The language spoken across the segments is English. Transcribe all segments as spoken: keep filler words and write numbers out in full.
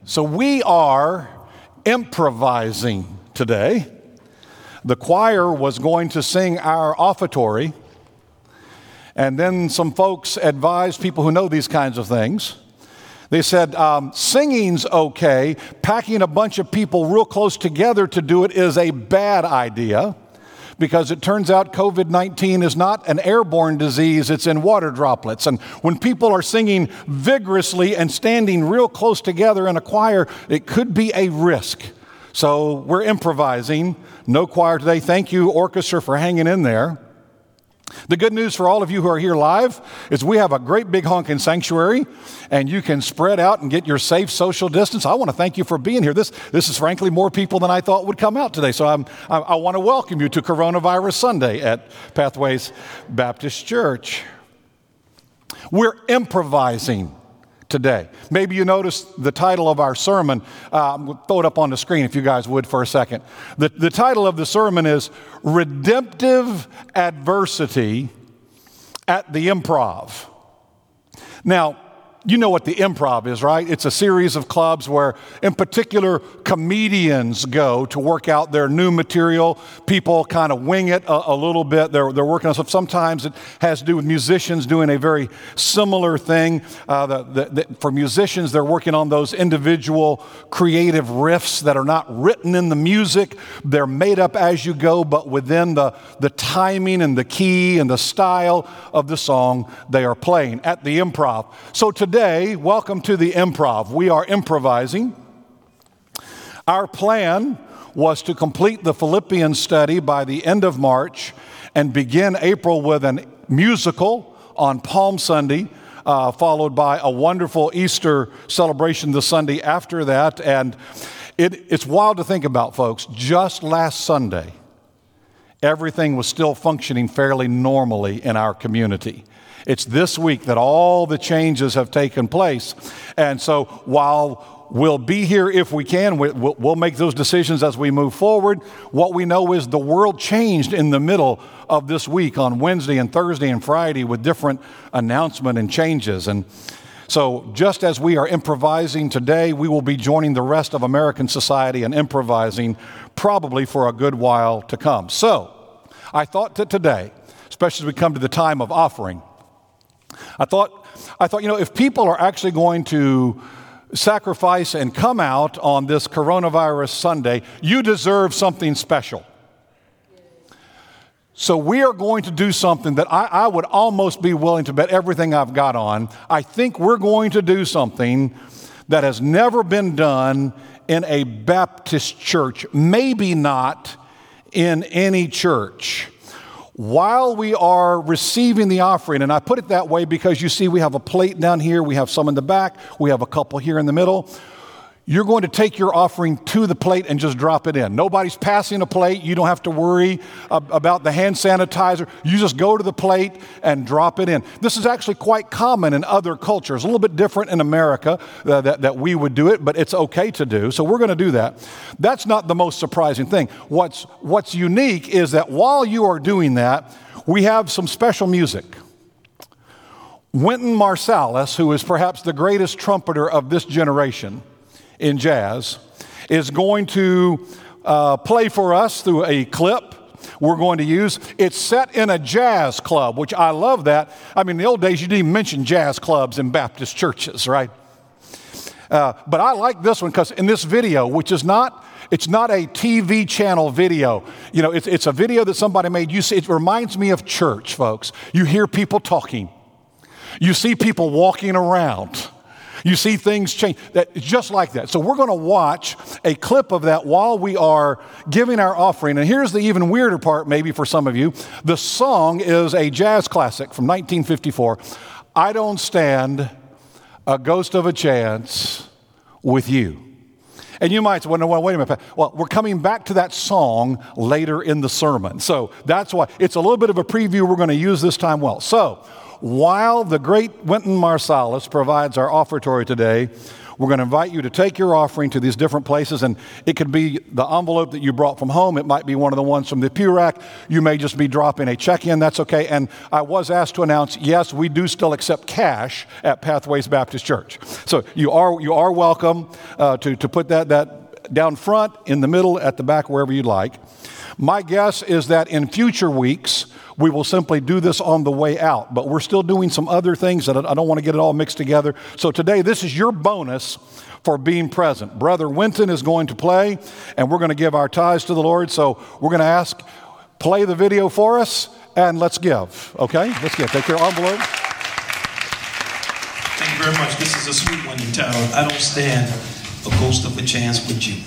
So we are improvising today. The choir was going to sing our offertory, and then some folks advised people who know these kinds of things. They said, um, singing's okay, packing a bunch of people real close together to do it is a bad idea, because it turns out covid nineteen is not an airborne disease, it's in water droplets. And when people are singing vigorously and standing real close together in a choir, it could be a risk. So we're improvising. No choir today. Thank you, orchestra, for hanging in there. The good news for all of you who are here live is we have a great big honking sanctuary, and you can spread out and get your safe social distance. I want to thank you for being here. This, this is frankly more people than I thought would come out today. So I'm, I, I want to welcome you to Coronavirus Sunday at Pathways Baptist Church. We're improvising today. Maybe you noticed the title of our sermon. Uh, we'll throw it up on the screen if you guys would for a second. The, the title of the sermon is Redemptive Adversity at the Improv. Now, you know what the Improv is, right? It's a series of clubs where, in particular, comedians go to work out their new material. People kind of wing it a, a little bit. They're, they're working on stuff. Sometimes it has to do with musicians doing a very similar thing. Uh, the, the, the, for musicians, they're working on those individual creative riffs that are not written in the music. They're made up as you go, but within the, the timing and the key and the style of the song they are playing at the Improv. So today, Today, welcome to the Improv. We are improvising. Our plan was to complete the Philippians study by the end of March and begin April with a musical on Palm Sunday, uh, followed by a wonderful Easter celebration the Sunday after that. And it, it's wild to think about, folks. Just last Sunday, everything was still functioning fairly normally in our community. It's this week that all the changes have taken place. And so while we'll be here if we can, we'll make those decisions as we move forward. What we know is the world changed in the middle of this week on Wednesday and Thursday and Friday with different announcements and changes. And so just as we are improvising today, we will be joining the rest of American society in improvising probably for a good while to come. So I thought that today, especially as we come to the time of offering, I thought, I thought, you know, if people are actually going to sacrifice and come out on this Coronavirus Sunday, you deserve something special. So we are going to do something that I, I would almost be willing to bet everything I've got on. I think we're going to do something that has never been done in a Baptist church, maybe not in any church. While we are receiving the offering, and I put it that way because you see we have a plate down here, we have some in the back, we have a couple here in the middle. You're going to take your offering to the plate and just drop it in. Nobody's passing a plate. You don't have to worry about the hand sanitizer. You just go to the plate and drop it in. This is actually quite common in other cultures. A little bit different in America uh, that, that we would do it, but it's okay to do. So we're going to do that. That's not the most surprising thing. What's, what's unique is that while you are doing that, we have some special music. Wynton Marsalis, who is perhaps the greatest trumpeter of this generation in jazz, is going to uh, play for us through a clip we're going to use. It's set in a jazz club, which I love that. I mean, in the old days, you didn't even mention jazz clubs in Baptist churches, right? Uh, but I like this one because in this video, which is not, it's not a T V channel video. You know, it's, it's a video that somebody made. You see, it reminds me of church, folks. You hear people talking. You see people walking around. You see things change. That, just like that. So we're going to watch a clip of that while we are giving our offering. And here's the even weirder part maybe for some of you. The song is a jazz classic from nineteen fifty-four. I Don't Stand a Ghost of a Chance with You. And you might say, well, no, wait a minute. Well, we're coming back to that song later in the sermon. So that's why it's a little bit of a preview. We're going to use this time well. So while the great Wynton Marsalis provides our offertory today, We're going to invite you to take your offering to these different places, and it could be the envelope that you brought from home. It might be one of the ones from the pew rack. You may just be dropping a check in. That's okay. And I was asked to announce, yes, we do still accept cash at Pathways Baptist Church. So you are you are welcome uh, to, to put that, that down front, in the middle, at the back, wherever you'd like. My guess is that in future weeks, we will simply do this on the way out, but we're still doing some other things that I don't want to get it all mixed together. So today, this is your bonus for being present. Brother Winton is going to play, and we're going to give our tithes to the Lord. So we're going to ask, play the video for us, and let's give. Okay? Let's give. Take your envelope. Thank you very much. This is a sweet one entitled, I Don't Stand a Ghost of a Chance with You.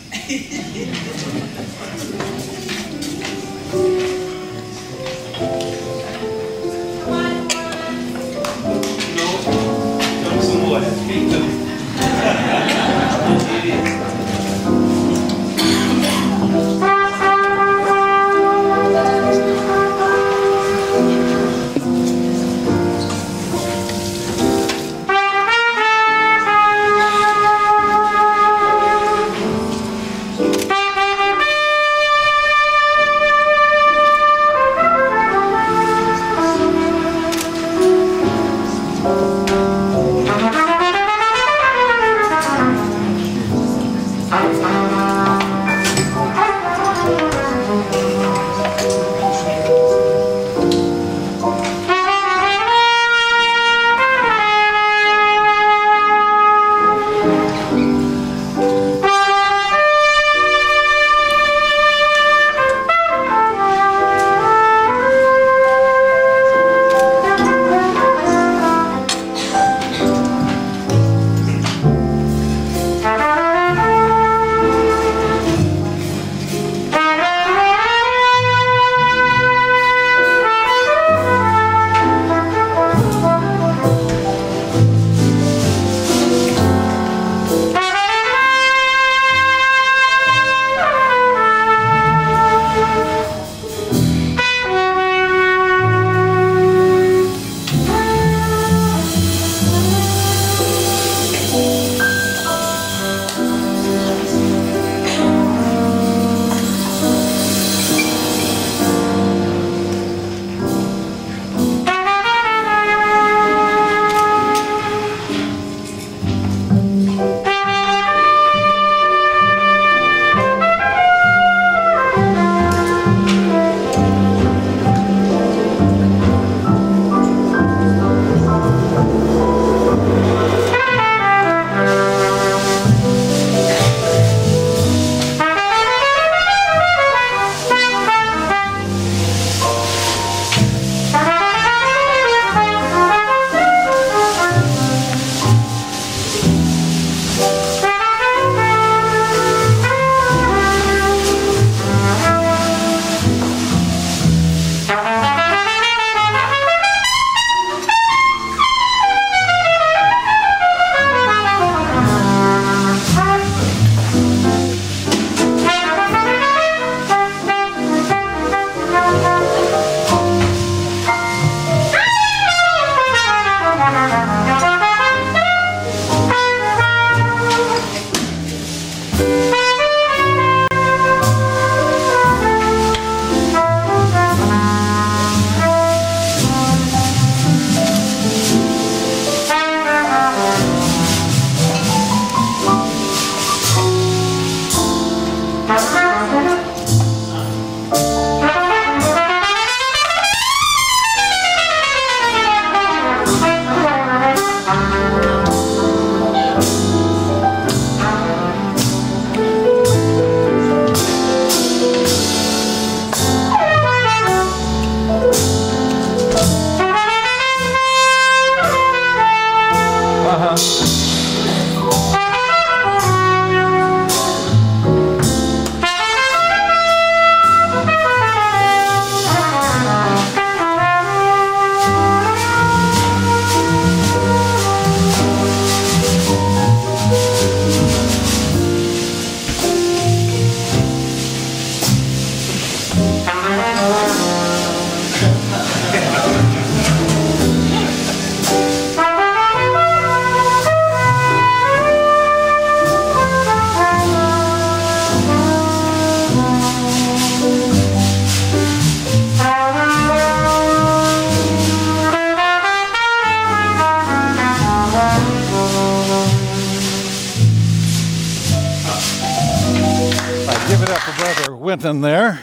Give it up for Brother Winton there.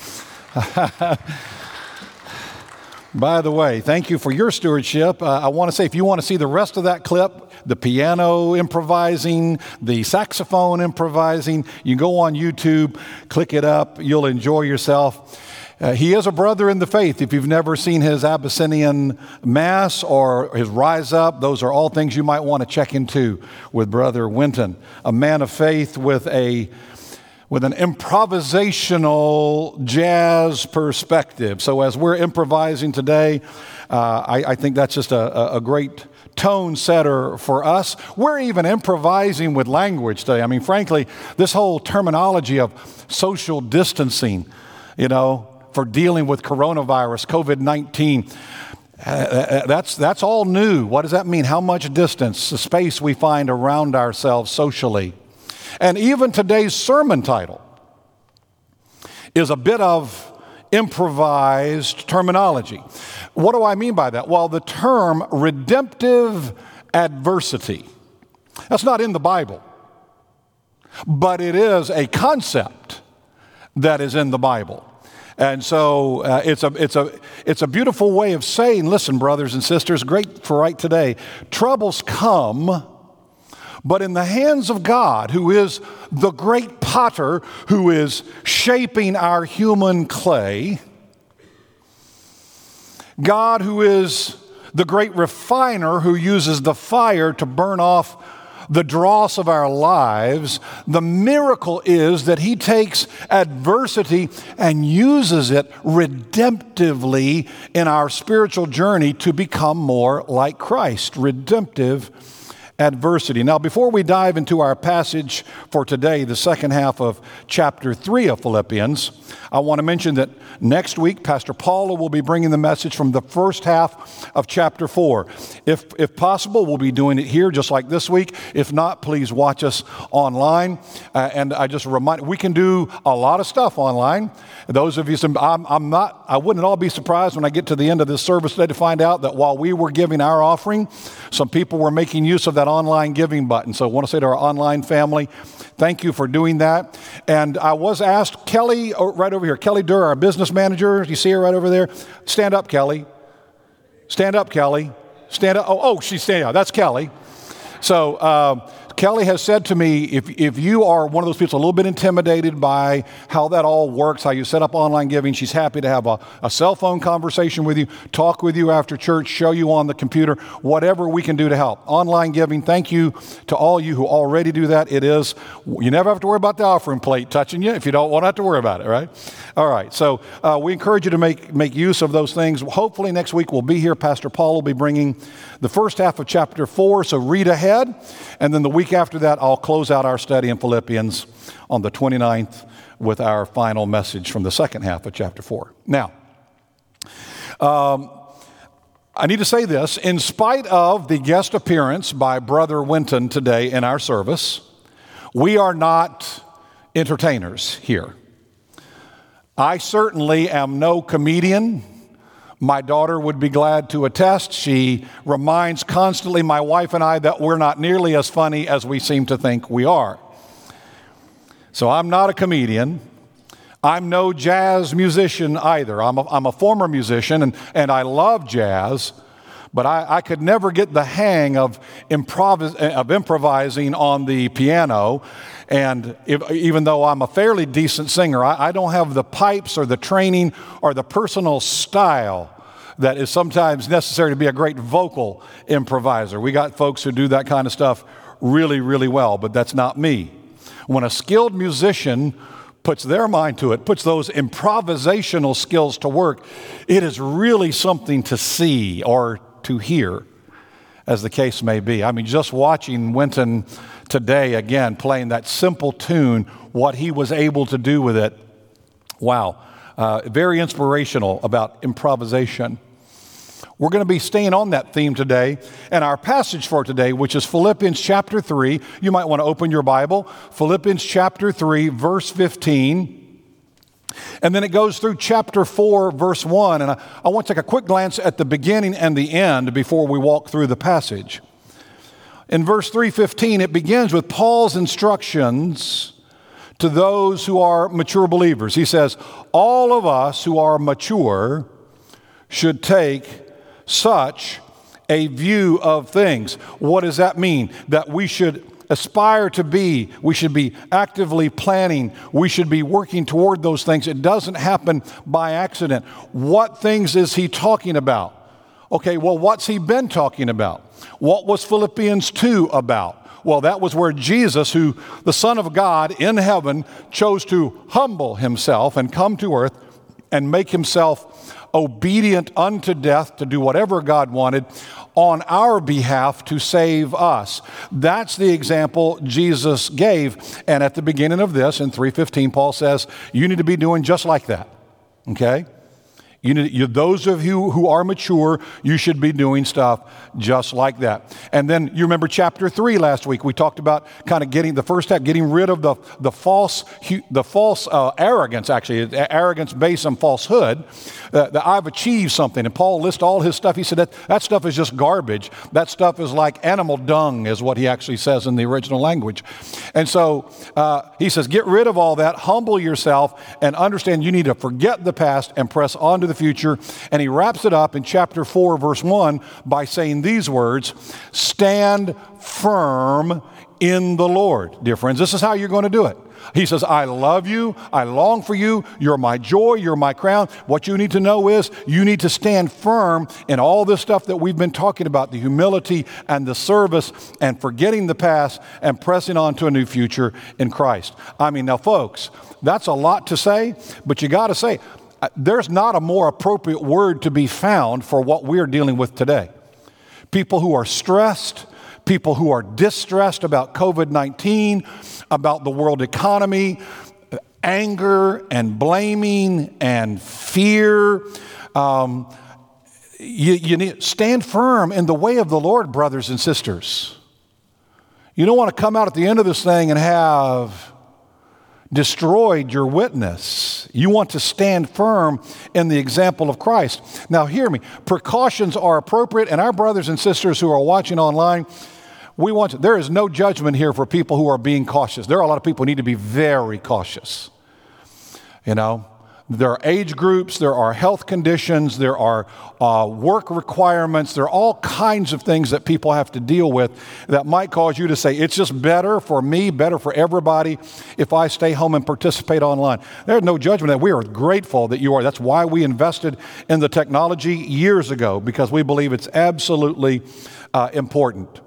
By the way, thank you for your stewardship. Uh, I want to say, if you want to see the rest of that clip, the piano improvising, the saxophone improvising, you go on YouTube, click it up, you'll enjoy yourself. Uh, he is a brother in the faith. If you've never seen his Abyssinian Mass or his Rise Up, those are all things you might want to check into with Brother Winton, a man of faith with a with an improvisational jazz perspective. So as we're improvising today, uh, I, I think that's just a, a great tone setter for us. We're even improvising with language today. I mean, frankly, this whole terminology of social distancing, you know, for dealing with coronavirus, COVID nineteen, uh, that's, that's all new. What does that mean? How much distance, the space we find around ourselves socially. And even today's sermon title is a bit of improvised terminology. What do I mean by that? Well, the term redemptive adversity, that's not in the Bible, but it is a concept that is in the Bible. And so uh, it's a it's a it's a beautiful way of saying, listen, brothers and sisters, great for right today. Troubles come, but in the hands of God, who is the great potter who is shaping our human clay, God who is the great refiner who uses the fire to burn off the dross of our lives, the miracle is that he takes adversity and uses it redemptively in our spiritual journey to become more like Christ. Redemptive adversity. Now, before we dive into our passage for today, the second half of chapter three of Philippians, I want to mention that next week, Pastor Paula will be bringing the message from the first half of chapter four. If, if possible, we'll be doing it here just like this week. If not, please watch us online. Uh, and I just remind, we can do a lot of stuff online. Those of you, some, I'm, I'm not, I wouldn't at all be surprised when I get to the end of this service today to find out that while we were giving our offering, some people were making use of that online giving button. So I want to say to our online family, thank you for doing that. And I was asked, Kelly, oh, right over here, Kelly Durr, our business manager, you see her right over there? Stand up, Kelly. Stand up, Kelly. Stand up. Oh, oh, she's standing up. That's Kelly. So uh, Kelly has said to me, if, if you are one of those people a little bit intimidated by how that all works, how you set up online giving, she's happy to have a, a cell phone conversation with you, talk with you after church, show you on the computer, whatever we can do to help. Online giving, thank you to all you who already do that. It is, you never have to worry about the offering plate touching you if you don't want to have to worry about it, right? All right, so uh, we encourage you to make, make use of those things. Hopefully next week we'll be here. Pastor Paul will be bringing the first half of chapter four, so read ahead. And then the week after that, I'll close out our study in Philippians on the twenty-ninth with our final message from the second half of chapter four. Now, um, I need to say this. In spite of the guest appearance by Brother Winton today in our service, we are not entertainers here. I certainly am no comedian. My daughter would be glad to attest. She reminds constantly my wife and I that we're not nearly as funny as we seem to think we are. So I'm not a comedian. I'm no jazz musician either. I'm a, I'm a former musician, and, and I love jazz, but I, I could never get the hang of, improvis- of improvising on the piano. And if, even though I'm a fairly decent singer, I, I don't have the pipes or the training or the personal style that is sometimes necessary to be a great vocal improviser. We got folks who do that kind of stuff really, really well, but that's not me. When a skilled musician puts their mind to it, puts those improvisational skills to work, it is really something to see or to hear, as the case may be. I mean, just watching Winton today, again, playing that simple tune, what he was able to do with it, wow, uh, very inspirational about improvisation. We're going to be staying on that theme today, and our passage for today, which is Philippians chapter three, you might want to open your Bible, Philippians chapter three, verse fifteen, and then it goes through chapter four, verse one, and I, I want to take a quick glance at the beginning and the end before we walk through the passage. In verse three fifteen, it begins with Paul's instructions to those who are mature believers. He says, all of us who are mature should take such a view of things. What does that mean? That we should aspire to be, we should be actively planning, we should be working toward those things. It doesn't happen by accident. What things is he talking about? Okay, well, what's he been talking about? What was Philippians two about? Well, that was where Jesus, who the Son of God in heaven, chose to humble himself and come to earth and make himself obedient unto death to do whatever God wanted on our behalf to save us. That's the example Jesus gave. And at the beginning of this, in three fifteen, Paul says, you need to be doing just like that, okay? You need, you, those of you who are mature, you should be doing stuff just like that. And then you remember chapter three last week. We talked about kind of getting the first step, getting rid of the the false the false uh, arrogance. Actually, arrogance based on falsehood. Uh, that I've achieved something. And Paul lists all his stuff. He said that that stuff is just garbage. That stuff is like animal dung, is what he actually says in the original language. And so uh, he says, get rid of all that, humble yourself, and understand you need to forget the past and press on to the future. And he wraps it up in chapter four, verse one, by saying these words, stand firm in the Lord. Dear friends, this is how you're going to do it. He says, I love you. I long for you. You're my joy. You're my crown. What you need to know is you need to stand firm in all this stuff that we've been talking about, the humility and the service and forgetting the past and pressing on to a new future in Christ. I mean, now, folks, that's a lot to say, but you got to say, there's not a more appropriate word to be found for what we're dealing with today. People who are stressed, people who are distressed about covid nineteen, about the world economy, anger and blaming and fear. Um, you, you need stand firm in the way of the Lord, brothers and sisters. You don't want to come out at the end of this thing and have destroyed your witness. You want to stand firm in the example of Christ. Now, hear me. Precautions are appropriate, and our brothers and sisters who are watching online, we want to, there is no judgment here for people who are being cautious. There are a lot of people who need to be very cautious. You know, there are age groups, there are health conditions, there are uh, work requirements, there are all kinds of things that people have to deal with that might cause you to say, it's just better for me, better for everybody if I stay home and participate online. There's no judgment. That we are grateful that you are. That's why we invested in the technology years ago, because we believe it's absolutely uh, important.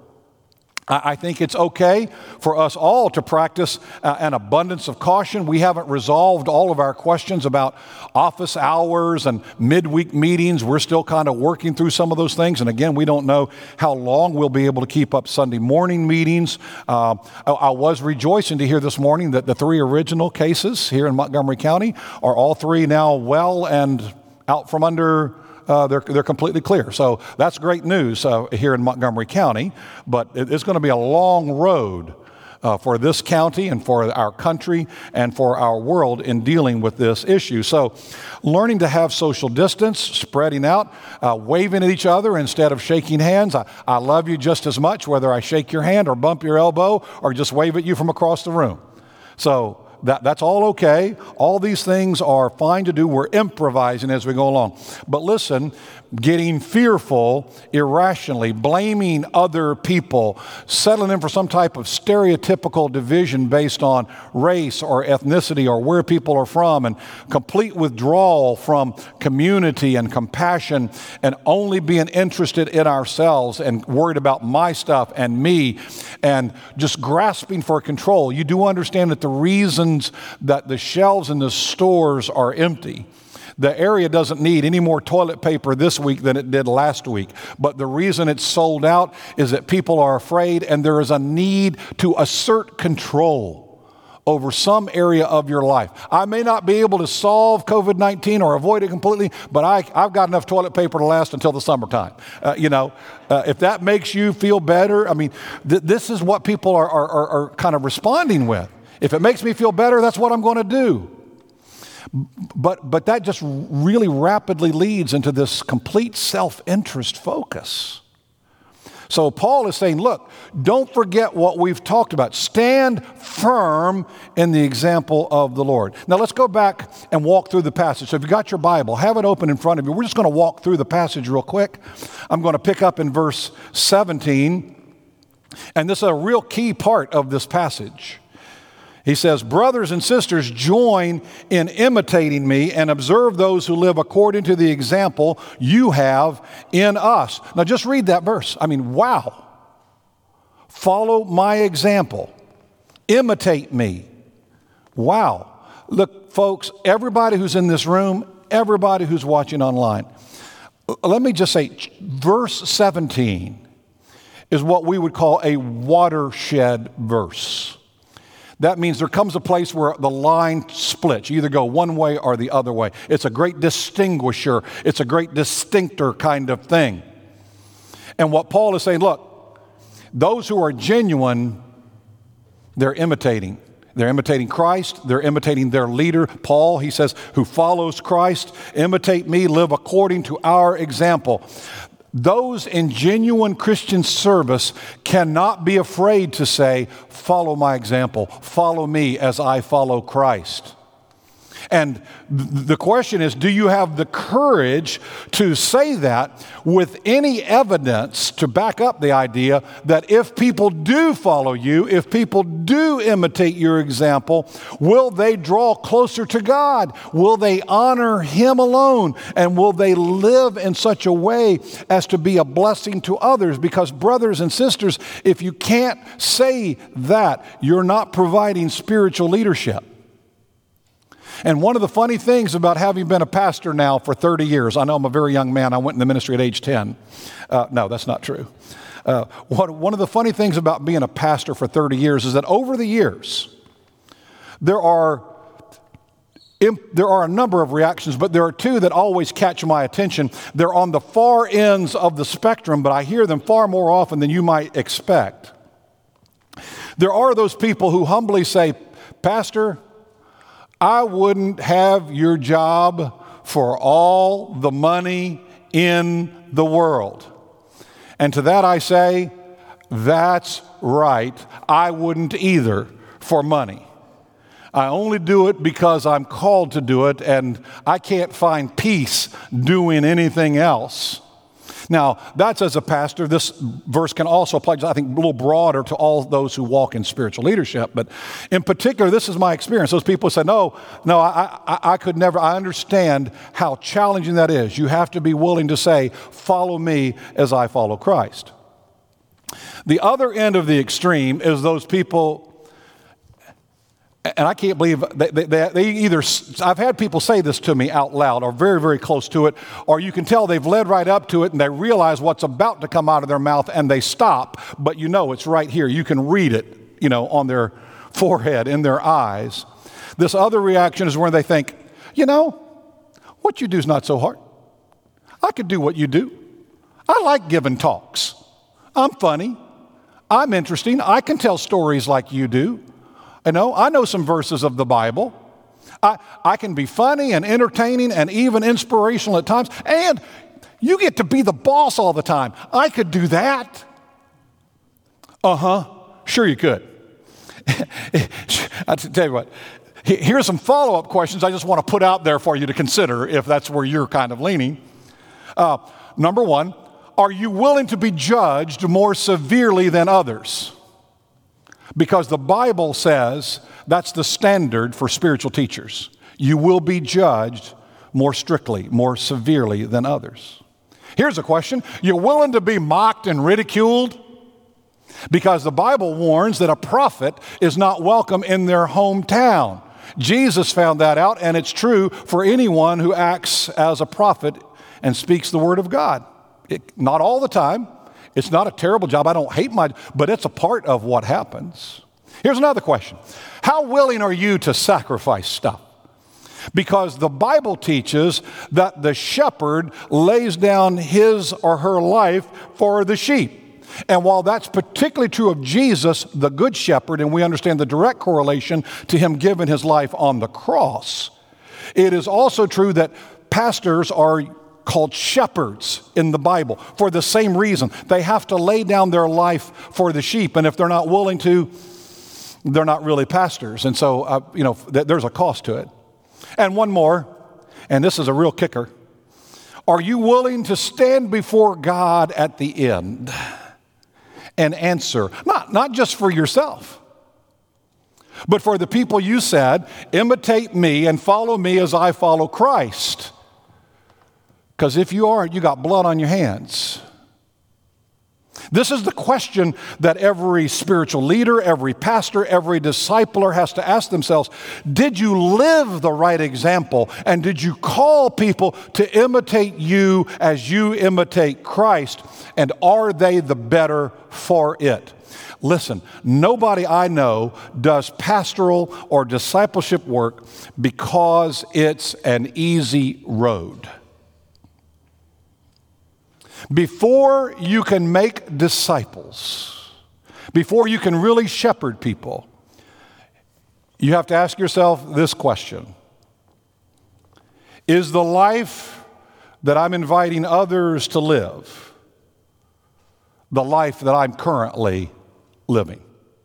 I think it's okay for us all to practice uh, an abundance of caution. We haven't resolved all of our questions about office hours and midweek meetings. We're still kind of working through some of those things. And again, we don't know how long we'll be able to keep up Sunday morning meetings. Uh, I, I was rejoicing to hear this morning that the three original cases here in Montgomery County are all three now well and out from under Uh, they're, they're completely clear. So that's great news uh, here in Montgomery County, but it, it's going to be a long road uh, for this county and for our country and for our world in dealing with this issue. So learning to have social distance, spreading out, uh, waving at each other instead of shaking hands. I, I love you just as much whether I shake your hand or bump your elbow or just wave at you from across the room. So That, that's all okay. All these things are fine to do. We're improvising as we go along. But listen, getting fearful irrationally, blaming other people, settling in for some type of stereotypical division based on race or ethnicity or where people are from, and complete withdrawal from community and compassion, and only being interested in ourselves and worried about my stuff and me, and just grasping for control. You do understand that the reason that the shelves in the stores are empty. The area doesn't need any more toilet paper this week than it did last week. But the reason it's sold out is that people are afraid, and there is a need to assert control over some area of your life. I may not be able to solve covid nineteen or avoid it completely, but I, I've got enough toilet paper to last until the summertime. Uh, you know, uh, if that makes you feel better, I mean, th- this is what people are, are, are, are kind of responding with. If it makes me feel better, that's what I'm going to do. But but that just really rapidly leads into this complete self-interest focus. So Paul is saying, look, don't forget what we've talked about. Stand firm in the example of the Lord. Now let's go back and walk through the passage. So if you got your Bible, have it open in front of you. We're just going to walk through the passage real quick. I'm going to pick up in verse seventeen. And this is a real key part of this passage. He says, brothers and sisters, join in imitating me and observe those who live according to the example you have in us. Now just read that verse. I mean, wow. Follow my example. Imitate me. Wow. Look, folks, everybody who's in this room, everybody who's watching online, let me just say, verse seventeen is what we would call a watershed verse. That means there comes a place where the line splits. You either go one way or the other way. It's a great distinguisher. It's a great distinctor kind of thing. And what Paul is saying, look, those who are genuine, they're imitating. They're imitating Christ. They're imitating their leader, Paul. He says, who follows Christ, imitate me, live according to our example. Those in genuine Christian service cannot be afraid to say, follow my example, follow me as I follow Christ. And the question is, do you have the courage to say that with any evidence to back up the idea that if people do follow you, if people do imitate your example, will they draw closer to God? Will they honor Him alone? And will they live in such a way as to be a blessing to others? Because brothers and sisters, if you can't say that, you're not providing spiritual leadership. And one of the funny things about having been a pastor now for thirty years, I know I'm a very young man, I went in the ministry at age ten. Uh, no, that's not true. Uh, one, one of the funny things about being a pastor for thirty years is that over the years, there are, there are a number of reactions, but there are two that always catch my attention. They're on the far ends of the spectrum, but I hear them far more often than you might expect. There are those people who humbly say, Pastor, I wouldn't have your job for all the money in the world. And to that I say, that's right. I wouldn't either for money. I only do it because I'm called to do it, and I can't find peace doing anything else. Now, that's as a pastor. This verse can also apply, I think, a little broader to all those who walk in spiritual leadership. But in particular, this is my experience. Those people say, no, no, I, I, I could never. I understand how challenging that is. You have to be willing to say, follow me as I follow Christ. The other end of the extreme is those people, and I can't believe they, they, they either, I've had people say this to me out loud or very, very close to it, or you can tell they've led right up to it and they realize what's about to come out of their mouth and they stop, but you know it's right here. You can read it, you know, on their forehead, in their eyes. This other reaction is where they think, you know, what you do is not so hard. I could do what you do. I like giving talks. I'm funny. I'm interesting. I can tell stories like you do. You know, I know some verses of the Bible. I, I can be funny and entertaining and even inspirational at times. And you get to be the boss all the time. I could do that. Uh-huh. Sure you could. I tell you what, here's some follow-up questions I just want to put out there for you to consider if that's where you're kind of leaning. Uh, number one, are you willing to be judged more severely than others? Because the Bible says that's the standard for spiritual teachers. You will be judged more strictly, more severely than others. Here's a question. You're willing to be mocked and ridiculed? Because the Bible warns that a prophet is not welcome in their hometown. Jesus found that out, and it's true for anyone who acts as a prophet and speaks the word of God. It, not all the time. It's not a terrible job. I don't hate my, but it's a part of what happens. Here's another question. How willing are you to sacrifice stuff? Because the Bible teaches that the shepherd lays down his or her life for the sheep. And while that's particularly true of Jesus, the good shepherd, and we understand the direct correlation to him giving his life on the cross, it is also true that pastors are called shepherds in the Bible for the same reason. They have to lay down their life for the sheep, and if they're not willing to, they're not really pastors. And so, uh, you know, th- there's a cost to it. And one more, and this is a real kicker. Are you willing to stand before God at the end and answer, not, not just for yourself, but for the people you said, imitate me and follow me as I follow Christ? Because if you aren't, you got blood on your hands. This is the question that every spiritual leader, every pastor, every discipler has to ask themselves. Did you live the right example? And did you call people to imitate you as you imitate Christ? And are they the better for it? Listen, nobody I know does pastoral or discipleship work because it's an easy road. Before you can make disciples, before you can really shepherd people, you have to ask yourself this question. Is the life that I'm inviting others to live the life that I'm currently living?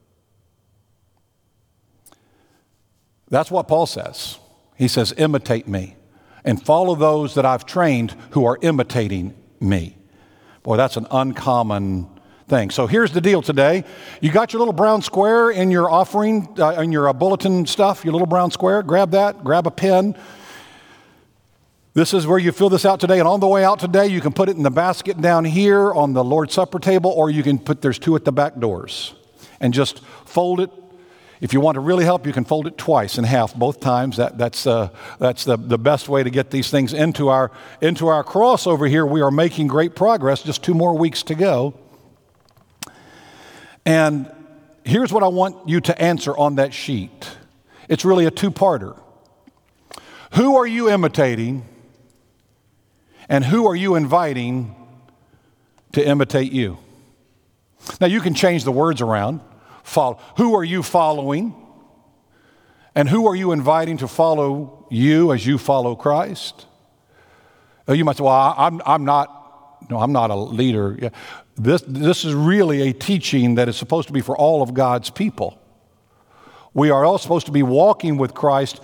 That's what Paul says. He says, imitate me and follow those that I've trained who are imitating me. Boy, that's an uncommon thing. So here's the deal today. You got your little brown square in your offering, uh, in your uh, bulletin stuff, your little brown square. Grab that, grab a pen. This is where you fill this out today. And on the way out today, you can put it in the basket down here on the Lord's Supper table, or you can put, there's two at the back doors. And just fold it. If you want to really help, you can fold it twice in half, both times. That, that's uh, that's the, the best way to get these things into our, into our cross over here. We are making great progress, just two more weeks to go. And here's what I want you to answer on that sheet. It's really a two-parter. Who are you imitating, and who are you inviting to imitate you? Now, you can change the words around. Follow. Who are you following? And who are you inviting to follow you as you follow Christ? Oh, you might say, well, I'm, I'm not, no, I'm not a leader. Yeah. This, this is really a teaching that is supposed to be for all of God's people. We are all supposed to be walking with Christ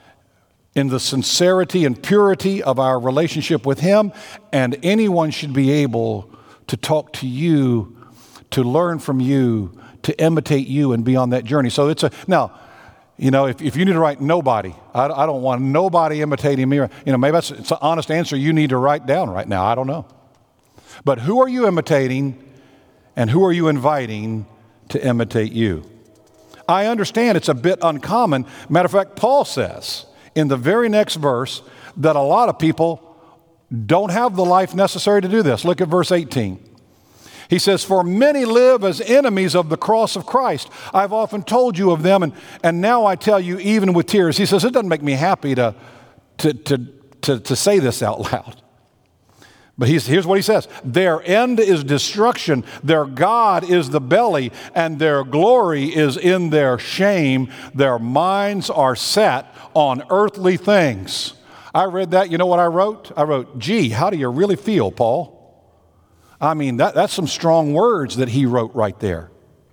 in the sincerity and purity of our relationship with Him, and anyone should be able to talk to you, to learn from you, to imitate you and be on that journey. So it's a, now, you know, if, if you need to write nobody, I, I don't want nobody imitating me. You know, maybe that's it's an honest answer you need to write down right now. I don't know. But who are you imitating, and who are you inviting to imitate you? I understand it's a bit uncommon. Matter of fact, Paul says in the very next verse that a lot of people don't have the life necessary to do this. Look at verse eighteen. He says, for many live as enemies of the cross of Christ. I've often told you of them, and, and now I tell you even with tears. He says, it doesn't make me happy to, to, to, to, to say this out loud. But he's, here's what he says. Their end is destruction. Their God is the belly, and their glory is in their shame. Their minds are set on earthly things. I read that. You know what I wrote? I wrote, gee, how do you really feel, Paul? I mean, that, that's some strong words that he wrote right there.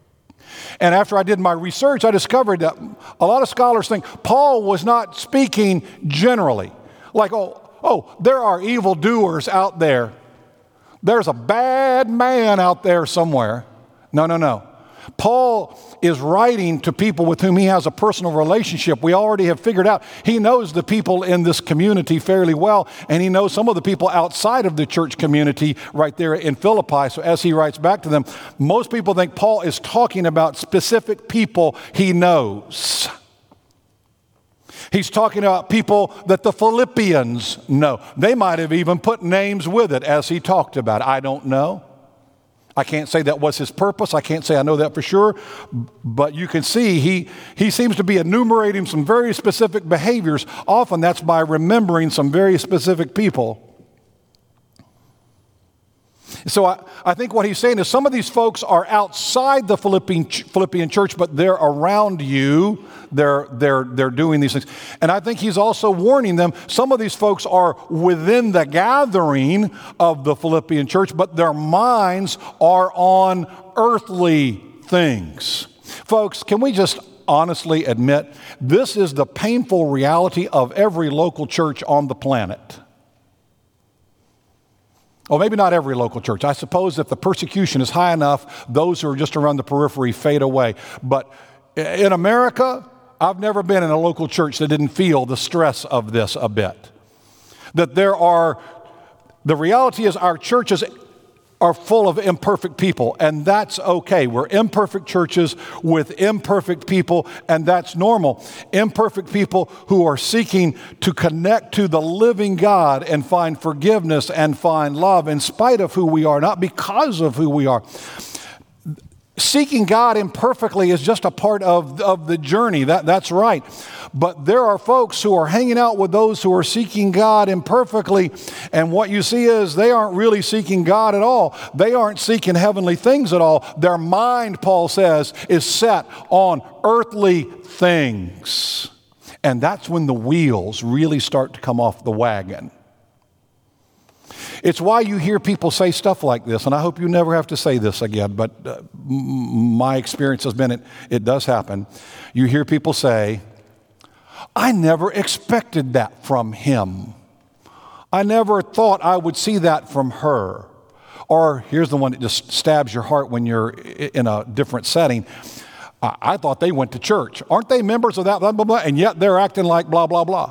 And after I did my research, I discovered that a lot of scholars think Paul was not speaking generally. Like, oh, oh, there are evildoers out there. There's a bad man out there somewhere. No, no, no. Paul is writing to people with whom he has a personal relationship. We already have figured out he knows the people in this community fairly well, and he knows some of the people outside of the church community right there in Philippi. So as he writes back to them, most people think Paul is talking about specific people he knows. He's talking about people that the Philippians know. They might have even put names with it as he talked about it. I don't know. I can't say that was his purpose. I can't say I know that for sure. But you can see he, he seems to be enumerating some very specific behaviors. Often that's by remembering some very specific people. So I, I think what he's saying is some of these folks are outside the Philippian, Philippian church, but they're around you. They're, they're, they're doing these things. And I think he's also warning them, some of these folks are within the gathering of the Philippian church, but their minds are on earthly things. Folks, can we just honestly admit this is the painful reality of every local church on the planet? Well, maybe not every local church. I suppose if the persecution is high enough, those who are just around the periphery fade away. But in America, I've never been in a local church that didn't feel the stress of this a bit. That there are, the reality is our churches are full of imperfect people, and that's okay. We're imperfect churches with imperfect people, and that's normal. Imperfect people who are seeking to connect to the living God and find forgiveness and find love in spite of who we are, not because of who we are. Seeking God imperfectly is just a part of, of the journey. That, that's right. But there are folks who are hanging out with those who are seeking God imperfectly, and what you see is they aren't really seeking God at all. They aren't seeking heavenly things at all. Their mind, Paul says, is set on earthly things. And that's when the wheels really start to come off the wagon. It's why you hear people say stuff like this, and I hope you never have to say this again, but uh, m- my experience has been it, it does happen. You hear people say, I never expected that from him. I never thought I would see that from her. Or here's the one that just stabs your heart when you're in a different setting. I, I thought they went to church. Aren't they members of that, blah, blah, blah, and yet they're acting like blah, blah, blah.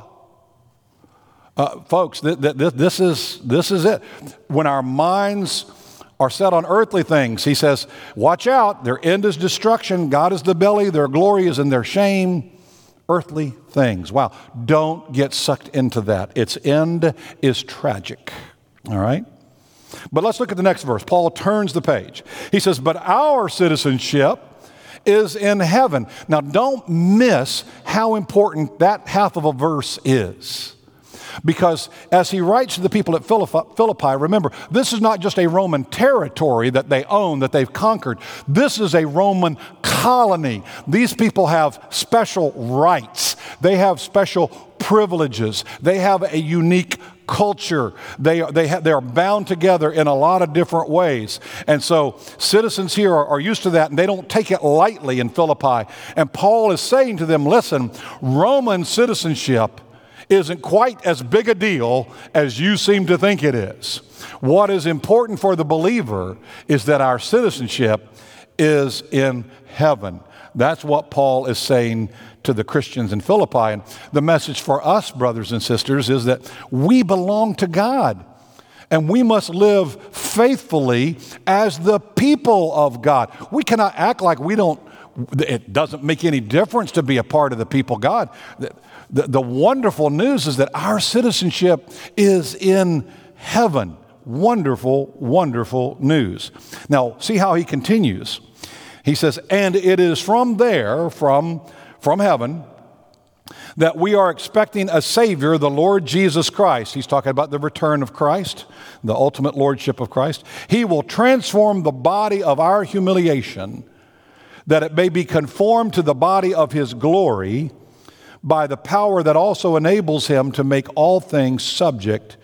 Uh, folks, th- th- th- this is this is it. When our minds are set on earthly things, he says, watch out, their end is destruction, God is the belly, their glory is in their shame. Earthly things. Wow, don't get sucked into that. Its end is tragic, all right? But let's look at the next verse. Paul turns the page. He says, but our citizenship is in heaven. Now, don't miss how important that half of a verse is. Because as he writes to the people at Philippi, remember, this is not just a Roman territory that they own, that they've conquered. This is a Roman colony. These people have special rights. They have special privileges. They have a unique culture. They, they, ha- they are bound together in a lot of different ways. And so citizens here are, are used to that, and they don't take it lightly in Philippi. And Paul is saying to them, listen, Roman citizenship isn't quite as big a deal as you seem to think it is. What is important for the believer is that our citizenship is in heaven. That's what Paul is saying to the Christians in Philippi. And the message for us, brothers and sisters, is that we belong to God. And we must live faithfully as the people of God. We cannot act like we don't, it doesn't make any difference to be a part of the people of God. The, the wonderful news is that our citizenship is in heaven. Wonderful, wonderful news. Now, see how he continues. He says, and it is from there, from, from heaven, that we are expecting a Savior, the Lord Jesus Christ. He's talking about the return of Christ, the ultimate lordship of Christ. He will transform the body of our humiliation, that it may be conformed to the body of his glory, by the power that also enables him to make all things subject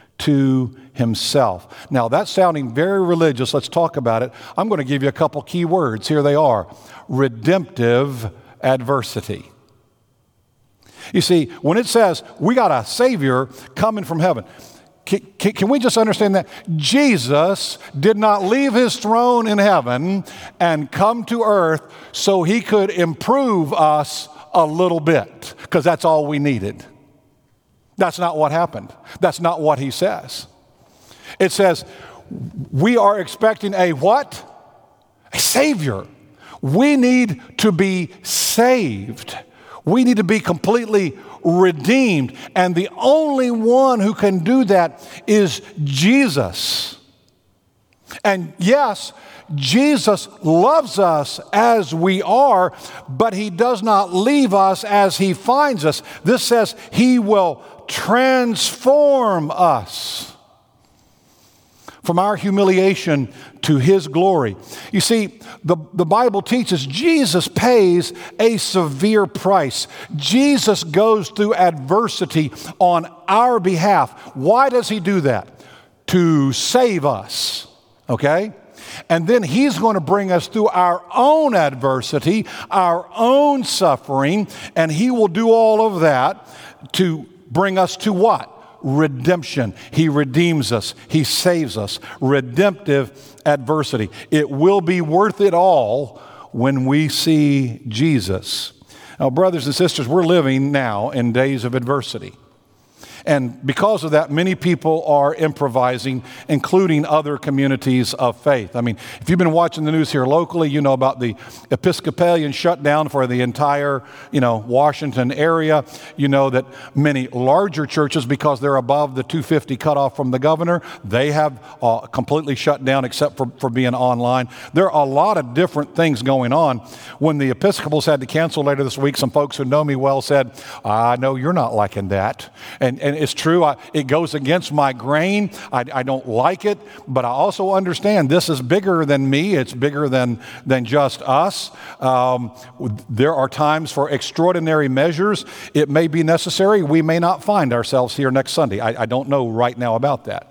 to himself. Now, that's sounding very religious. Let's talk about it. I'm going to give you a couple key words. Here they are. Redemptive adversity. You see, when it says we got a Savior coming from heaven, can, can, can we just understand that? Jesus did not leave his throne in heaven and come to earth so he could improve us a little bit, because that's all we needed. That's not what happened. That's not what he says. It says, we are expecting a what? A Savior. We need to be saved. We need to be completely redeemed. And the only one who can do that is Jesus. And yes, Jesus loves us as we are, but he does not leave us as he finds us. This says he will transform us. from our humiliation to his glory. You see, the, the Bible teaches Jesus pays a severe price. Jesus goes through adversity on our behalf. Why does he do that? To save us, okay? And then he's going to bring us through our own adversity, our own suffering, and he will do all of that to bring us to what? Redemption. He redeems us. He saves us. Redemptive adversity. It will be worth it all when we see Jesus. Now, brothers and sisters, we're living now in days of adversity. And because of that, many people are improvising, including other communities of faith. I mean, if you've been watching the news here locally, you know about the Episcopalian shutdown for the entire, you know, Washington area. You know that many larger churches, because they're above the two fifty cutoff from the governor, they have uh, completely shut down except for, for being online. There are a lot of different things going on. When the Episcopals had to cancel later this week, some folks who know me well said, I know you're not liking that. And, and it's true. I, it goes against my grain. I, I don't like it, but I also understand this is bigger than me. It's bigger than, than just us. Um, there are times for extraordinary measures. It may be necessary. We may not find ourselves here next Sunday. I, I don't know right now about that.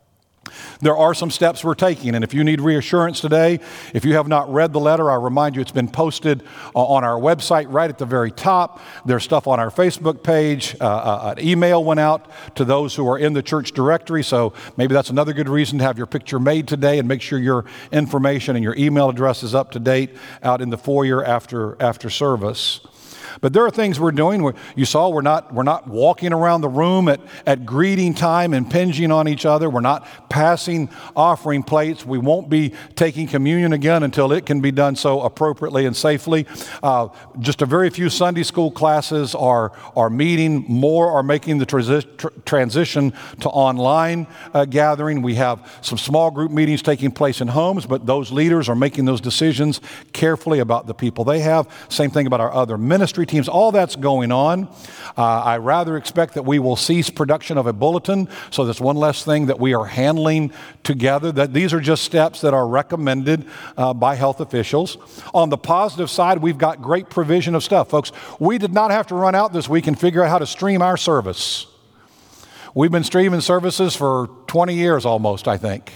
There are some steps we're taking, and if you need reassurance today, if you have not read the letter, I remind you it's been posted uh, on our website right at the very top. There's stuff on our Facebook page. Uh, uh, an email went out to those who are in the church directory, so maybe that's another good reason to have your picture made today and make sure your information and your email address is up to date out in the foyer after, after service. But there are things we're doing. You saw we're not, we're not walking around the room at, at greeting time, impinging on each other. We're not passing offering plates. We won't be taking communion again until it can be done so appropriately and safely. Uh, just a very few Sunday school classes are, are meeting. More are making the transi- tr- transition to online uh, gathering. We have some small group meetings taking place in homes, but those leaders are making those decisions carefully about the people they have. Same thing about our other ministry teams. All that's going on. Uh, I rather expect that we will cease production of a bulletin, so that's one less thing that we are handling together. That these are just steps that are recommended uh, by health officials. On the positive side, we've got great provision of stuff. Folks, we did not have to run out this week and figure out how to stream our service. We've been streaming services for twenty years almost, I think.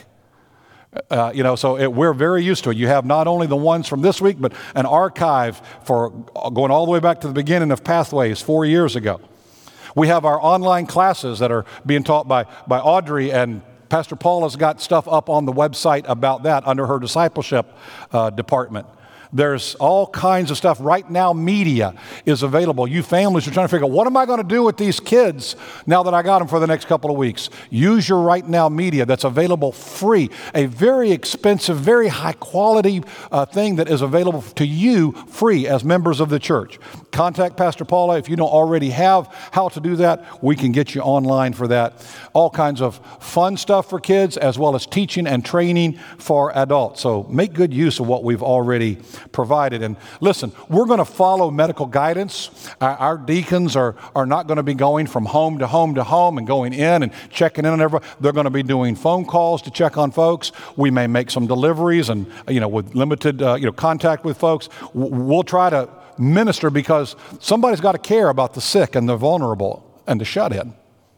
Uh, you know, so it, we're very used to it. You have not only the ones from this week, but an archive for going all the way back to the beginning of Pathways four years ago. We have our online classes that are being taught by, by Audrey, and Pastor Paul has got stuff up on the website about that under her discipleship uh, department. There's all kinds of stuff. Right now, media is available. You families are trying to figure out, what am I going to do with these kids now that I got them for the next couple of weeks? Use your Right Now media that's available free. A very expensive, very high quality uh, thing that is available to you free as members of the church. Contact Pastor Paula. If you don't already have how to do that, we can get you online for that. All kinds of fun stuff for kids, as well as teaching and training for adults. So make good use of what we've already provided. And listen, we're going to follow medical guidance. Our, our deacons are, are not going to be going from home to home to home and going in and checking in on everyone. They're going to be doing phone calls to check on folks. We may make some deliveries and, you know, with limited, uh, you know, contact with folks. We'll try to minister because somebody's got to care about the sick and the vulnerable and the shut-in.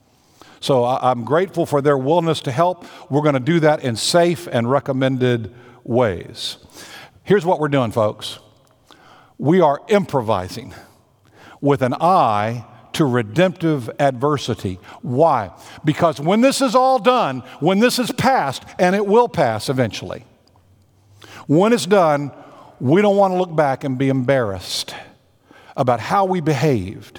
So I, I'm grateful for their willingness to help. We're going to do that in safe and recommended ways. Here's what we're doing, folks. We are improvising with an eye to redemptive adversity. Why? Because when this is all done, when this is passed, and it will pass eventually, when it's done, we don't want to look back and be embarrassed about how we behaved.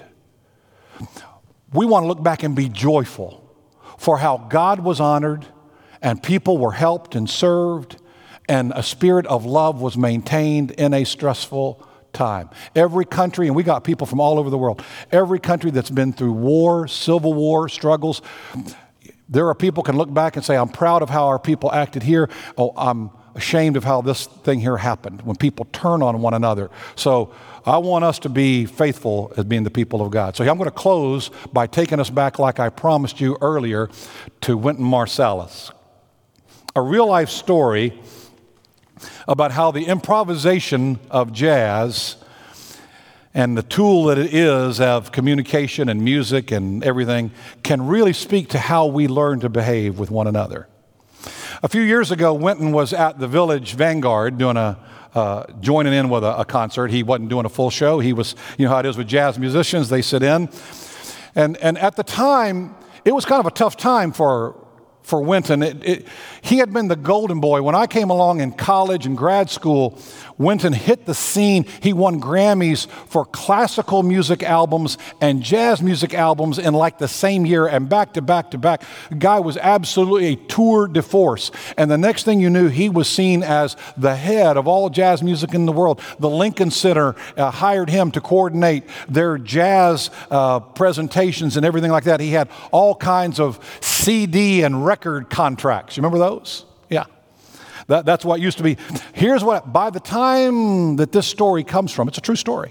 We want to look back and be joyful for how God was honored and people were helped and served, and a spirit of love was maintained in a stressful time. Every country, and we got people from all over the world, every country that's been through war, civil war, struggles, there are people can look back and say, I'm proud of how our people acted here. Oh, I'm ashamed of how this thing here happened, when people turn on one another. So I want us to be faithful as being the people of God. So I'm going to close by taking us back, like I promised you earlier, to Wynton Marsalis. a real-life story about how the improvisation of jazz and the tool that it is of communication and music and everything can really speak to how we learn to behave with one another. A few years ago, Wynton was at the Village Vanguard doing a uh, joining in with a, a concert. He wasn't doing a full show. He was, you know how it is with jazz musicians, they sit in. And, and at the time, it was kind of a tough time for For Wynton. It, it, he had been the golden boy. When I came along in college and grad school, Wynton hit the scene. He won Grammys for classical music albums and jazz music albums in like the same year and back to back to back. The guy was absolutely a tour de force. And the next thing you knew, he was seen as the head of all jazz music in the world. The Lincoln Center uh, hired him to coordinate their jazz uh, presentations and everything like that. He had all kinds of C D and record contracts. You remember those? Yeah. That, that's what used to be. Here's what, by the time that this story comes from, it's a true story.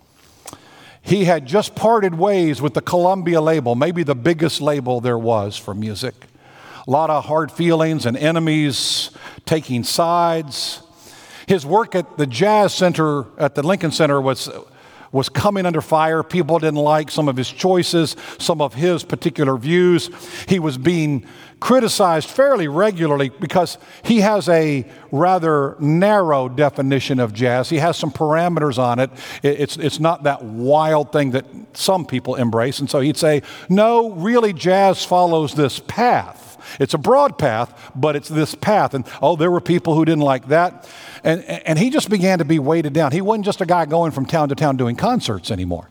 He had just parted ways with the Columbia label, maybe the biggest label there was for music. A lot of hard feelings and enemies taking sides. His work at the Jazz Center, at the Lincoln Center, was was coming under fire. People didn't like some of his choices, some of his particular views. He was being criticized fairly regularly because he has a rather narrow definition of jazz. He has some parameters on it. It's, it's not that wild thing that some people embrace. And so he'd say, no, really jazz follows this path. It's a broad path, but it's this path. And oh, there were people who didn't like that. And, and he just began to be weighted down. He wasn't just a guy going from town to town doing concerts anymore.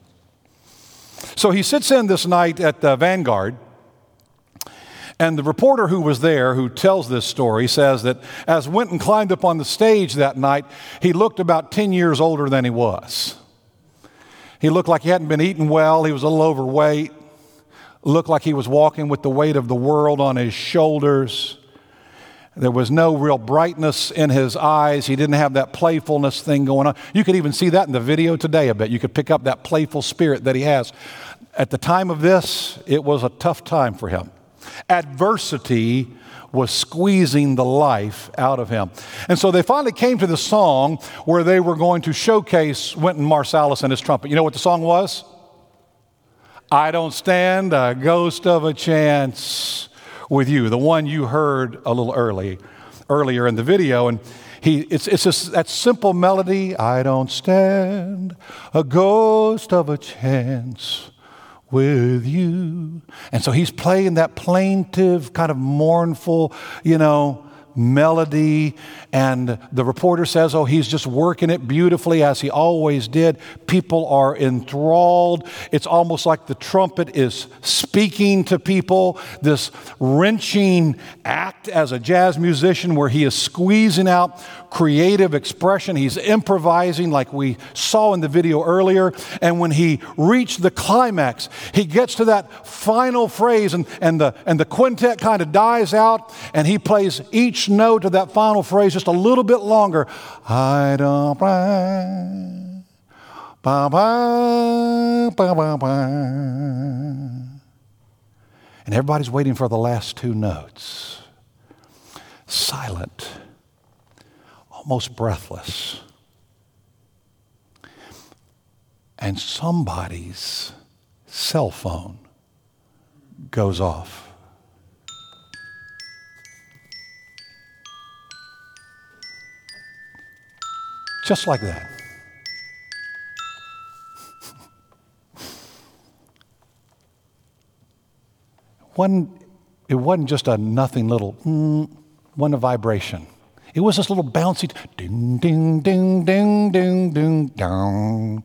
So he sits in this night at the Vanguard, and the reporter who was there, who tells this story, says that as Wynton climbed up on the stage that night, he looked about ten years older than he was. He looked like he hadn't been eating well. He was a little overweight. Looked like he was walking with the weight of the world on his shoulders. There was no real brightness in his eyes. He didn't have that playfulness thing going on. You could even see that in the video today a bit. You could pick up that playful spirit that he has. At the time of this, it was a tough time for him. Adversity was squeezing the life out of him. And so they finally came to the song where they were going to showcase Wynton Marsalis and his trumpet. You know what the song was? I don't stand a ghost of a chance with you, the one you heard a little early, earlier in the video. And he, it's, it's just that simple melody, I don't stand a ghost of a chance with you. And so he's playing that plaintive, kind of mournful, you know, melody, and the reporter says, oh, he's just working it beautifully as he always did. People are enthralled. It's almost like the trumpet is speaking to people, this wrenching act as a jazz musician where he is squeezing out creative expression. He's improvising like we saw in the video earlier, and when he reached the climax, he gets to that final phrase, and, and, the, and the quintet kind of dies out, and he plays each note of that final phrase just a little bit longer. I don't mind. Ba, ba, ba, ba, ba. And everybody's waiting for the last two notes. Silent, almost breathless. And somebody's cell phone goes off. Just like that. One, it wasn't just a nothing little, mm, wasn't a vibration. It was this little bouncy, ding, ding, ding, ding, ding, ding, dong.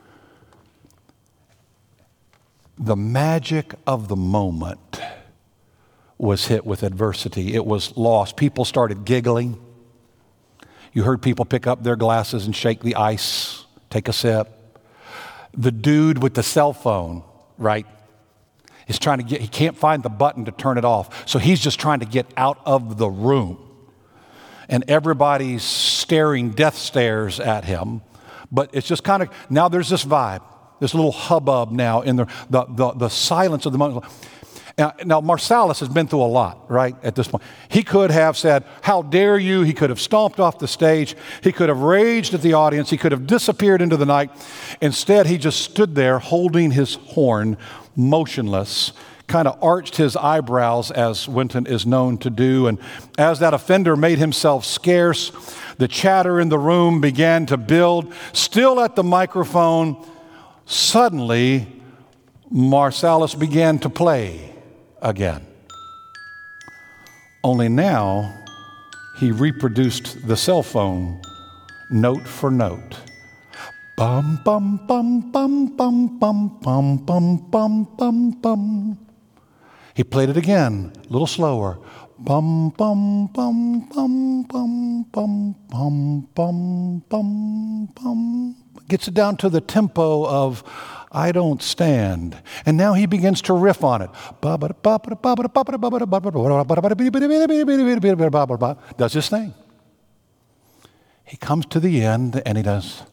The magic of the moment was hit with adversity. It was lost. People started giggling. You heard people pick up their glasses and shake the ice, take a sip. The dude with the cell phone, right, is trying to get, he can't find the button to turn it off. So he's just trying to get out of the room. And everybody's staring death stares at him. But it's just kind of, now there's this vibe, this little hubbub now in the, the, the, the silence of the moment. Now, now, Marsalis has been through a lot, right, at this point. He could have said, how dare you? He could have stomped off the stage. He could have raged at the audience. He could have disappeared into the night. Instead, he just stood there holding his horn, motionless, kind of arched his eyebrows, as Winton is known to do. And as that offender made himself scarce, the chatter in the room began to build. Still at the microphone, suddenly, Marsalis began to play again. Only now, he reproduced the cell phone note for note. Bum, bum, bum, bum, bum, bum, bum, bum, bum, bum, bum. He played it again, a little slower. Bum, bum, bum, bum, bum, bum, bum, bum, bum, bum. Gets it down to the tempo of I Don't Stand. And now he begins to riff on it. Does his thing. He comes to the end and he does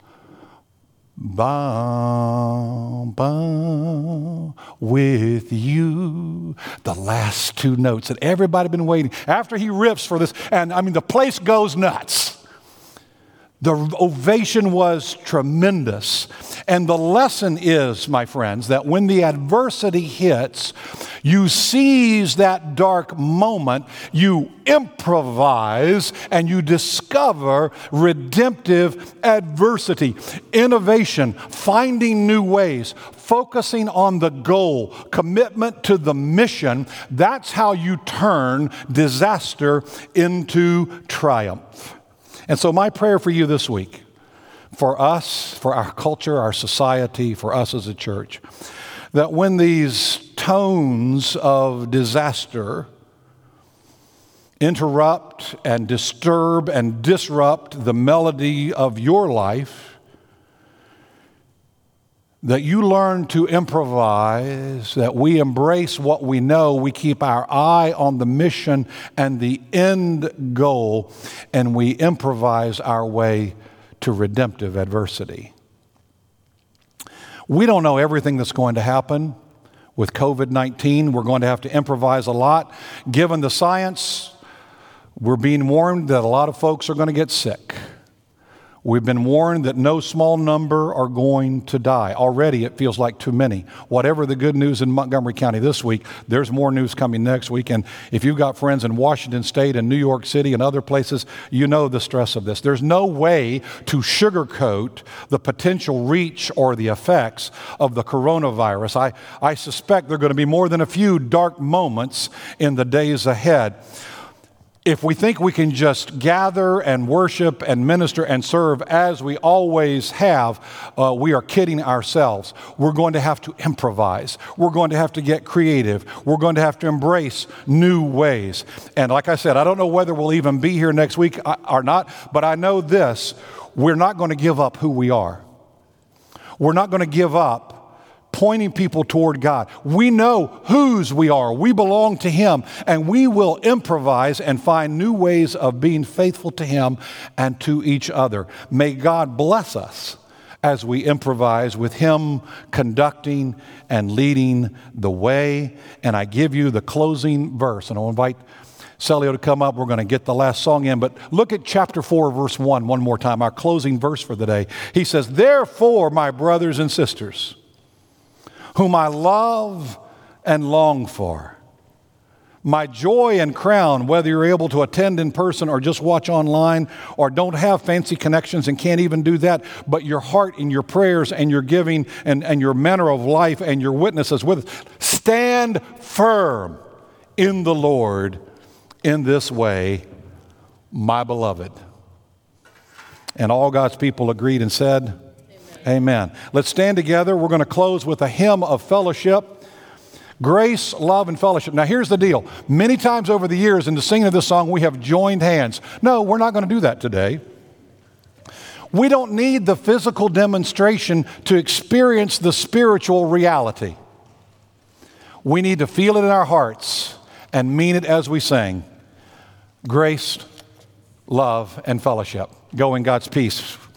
ba, ba, with you. The last two notes that everybody had been waiting. After he riffs for this, and I mean, the place goes nuts. The ovation was tremendous. And the lesson is, my friends, that when the adversity hits, you seize that dark moment, you improvise, and you discover redemptive adversity, innovation, finding new ways, focusing on the goal, commitment to the mission. That's how you turn disaster into triumph. And so my prayer for you this week, for us, for our culture, our society, for us as a church, that when these tones of disaster interrupt and disturb and disrupt the melody of your life, that you learn to improvise, that we embrace what we know, we keep our eye on the mission and the end goal, and we improvise our way to redemptive adversity. We don't know everything that's going to happen with covid nineteen. We're going to have to improvise a lot. Given the science, we're being warned that a lot of folks are going to get sick. We've been warned that no small number are going to die. Already it feels like too many. Whatever the good news in Montgomery County this week, there's more news coming next week. And if you've got friends in Washington State and New York City and other places, you know the stress of this. There's no way to sugarcoat the potential reach or the effects of the coronavirus. I, I suspect there are going to be more than a few dark moments in the days ahead. If we think we can just gather and worship and minister and serve as we always have, uh, we are kidding ourselves. We're going to have to improvise. We're going to have to get creative. We're going to have to embrace new ways. And like I said, I don't know whether we'll even be here next week or not, but I know this, we're not going to give up who we are. We're not going to give up pointing people toward God. We know whose we are. We belong to Him, and we will improvise and find new ways of being faithful to Him and to each other. May God bless us as we improvise with Him conducting and leading the way. And I give you the closing verse, and I'll invite Celio to come up. We're going to get the last song in, but look at chapter four, verse one, one more time, our closing verse for the day. He says, "Therefore, my brothers and sisters, whom I love and long for, my joy and crown, whether you're able to attend in person or just watch online or don't have fancy connections and can't even do that, but your heart and your prayers and your giving and, and your manner of life and your witnesses with us, stand firm in the Lord in this way, my beloved." And all God's people agreed and said, Amen. Let's stand together. We're going to close with a hymn of fellowship. Grace, love, and fellowship. Now, here's the deal. Many times over the years in the singing of this song, we have joined hands. No, we're not going to do that today. We don't need the physical demonstration to experience the spiritual reality. We need to feel it in our hearts and mean it as we sing. Grace, love, and fellowship. Go in God's peace.